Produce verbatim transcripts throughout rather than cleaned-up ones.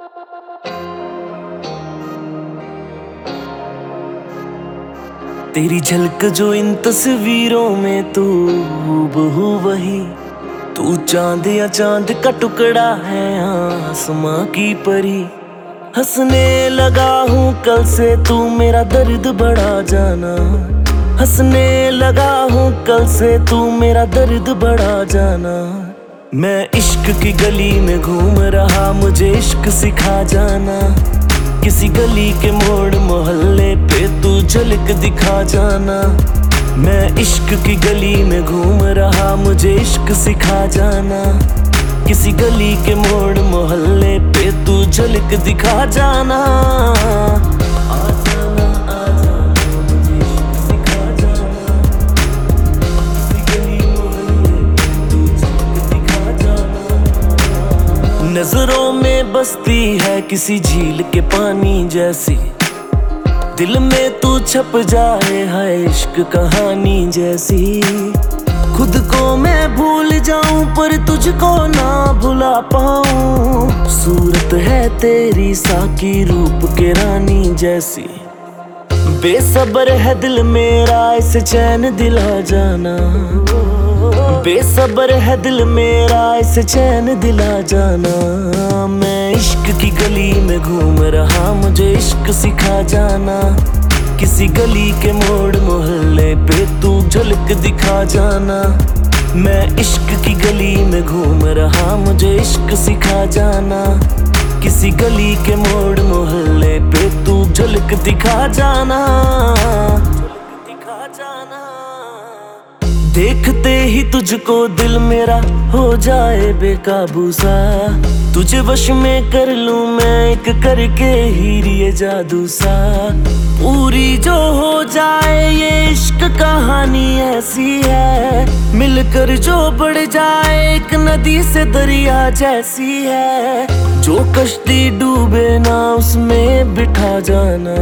तेरी झलक जो इन तस्वीरों में तू हूबहू वही, तू चांद या चांद का टुकड़ा है आसमां की परी। हंसने लगा हूँ कल से तू मेरा दर्द बढ़ा जाना, हंसने लगा हूँ कल से तू मेरा दर्द बढ़ा जाना। मैं इश्क की गली में घूम रहा, मुझे इश्क सिखा जाना। किसी गली के मोड़ मोहल्ले पे तू झलक दिखा जाना। मैं इश्क की गली में घूम रहा, मुझे इश्क सिखा जाना। किसी गली के मोड़ मोहल्ले पे तू झलक दिखा जाना। आ जाना, आ जाना, मुझे इश्क सिखा जाना। किसी गली मोहल्ले पे तू झलक दिखा जाना। नजरों में बसती है किसी झील के पानी जैसी, दिल में तू छप जाए है इश्क कहानी जैसी। खुद को मैं भूल जाऊं पर तुझको ना भुला पाऊं, सूरत है तेरी साकी रूप के रानी जैसी। बेसब्र है दिल मेरा इसे चैन दिला जाना, बेसब्र है दिल मेरा इसे चैन दिला जाना। मैं इश्क की गली में घूम रहा, मुझे इश्क सिखा जाना। किसी गली के मोड़ मोहल्ले पे तू झलक दिखा जाना। मैं इश्क की गली में घूम रहा, मुझे इश्क सिखा जाना। किसी गली के मोड़ मोहल्ले पे तू झलक दिखा जाना, झलक दिखा जाना। देखते ही तुझको दिल मेरा हो जाए बेकाबू सा, तुझे वश में कर लूं मैं एक करके हीरी ये जादू सा। पूरी जो हो जाए ये इश्क कहानी ऐसी है, मिलकर जो बढ़ जाए एक नदी से दरिया जैसी है। जो कश्ती डूबे ना उसमें बिठा जाना,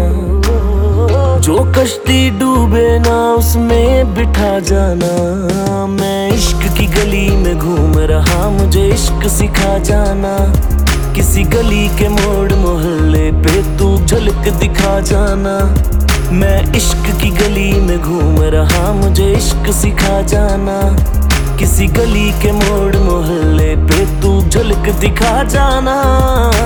जो कश्ती डूबे ना उसमें बिठा जाना। मैं इश्क की गली में घूम रहा, मुझे इश्क सिखा जाना। किसी गली के मोड़ मोहल्ले पे तू झलक दिखा जाना। मैं इश्क की गली में घूम रहा, मुझे इश्क सिखा जाना। किसी गली के मोड़ मोहल्ले पे तू झलक दिखा जाना।